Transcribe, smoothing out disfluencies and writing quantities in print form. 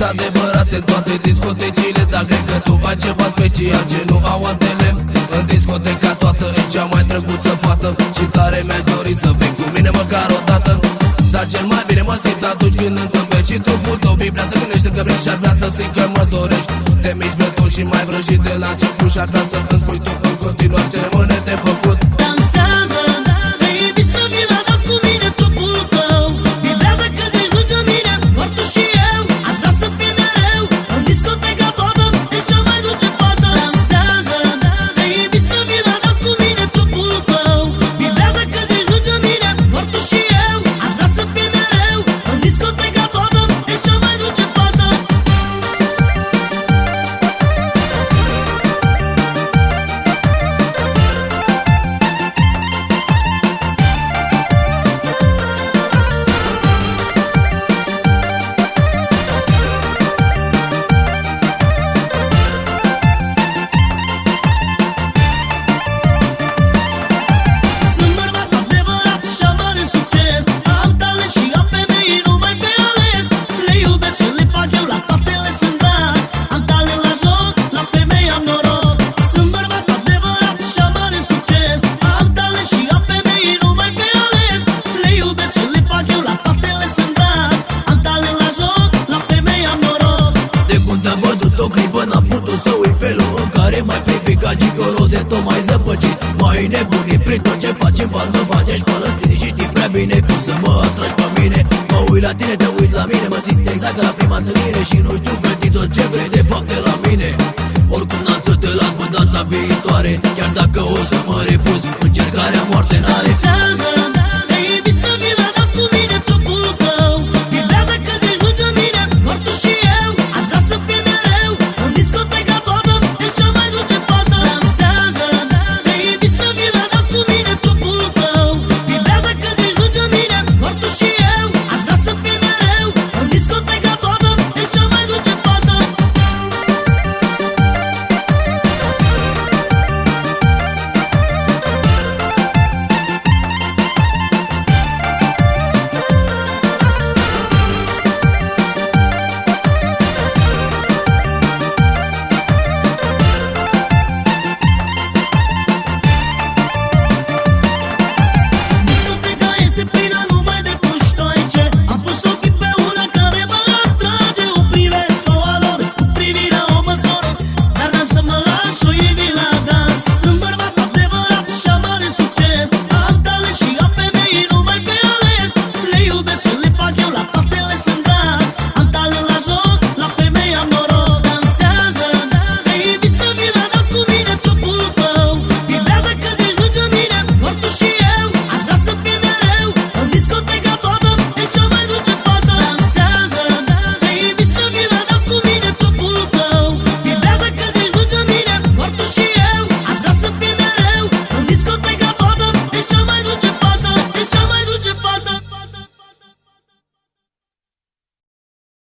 adevărat în toate discotecile, dar cred că tu ai ceva special ce nu au altele. În discoteca toată e cea mai drăguță fată și tare mi-aș dori să vii cu mine măcar o dată. Dar cel mai bine mă simt atunci când înțepești și trupul tău vibrează, gândește că vrei și-ar vrea să simt că mă dorești. Te miști bretul și mai vrăjit de la început și-ar vrea să îmi spui tu în continuare ce rămâne de făcut. Dansează, te iubi să mi la dans cu mine trupul tău. Vibrează când ești lângă mine, doar tu și eu. Aș vrea să fii mereu în discoteca toată, ești cea mai dulce fată. Dansează, te iubi să mi la dans cu mine trupul tău. Vibrează când ești lângă mine, doar tu și eu. Aș vrea să fii mereu în discoteca toată, ești cea mai dulce fată. Sunt bărbat adevărat și am mare succes. Am talent și am femei numai pe ales. Le iubesc și le fac eu, la toate le sunt dat. Am talent la joc, la femei am noroc. Sunt bărbat adevărat și am mare succes. Am talent și am femei numai pe ales. Le iubesc și le fac eu, la toate le sunt dat. Am talent la joc, la femei am noroc. De când am văzut o clipă n-am putut să uit felul în care m-ai privit ca gigolo de tot mai zăpăcit. M-ai nebunit prin tot ce faci în bal, mă faci școală în tine și știi prea bine cum să mă atragi pe mine. Mă uit la tine, te uit la mine, mă simt exact ca la prima întâlnire și nu știu gândi tot ce vrei de fapt de la mine. Oricum n-am să te las pe data viitoare, chiar dacă o să mă refuz, încercarea moarte n-are.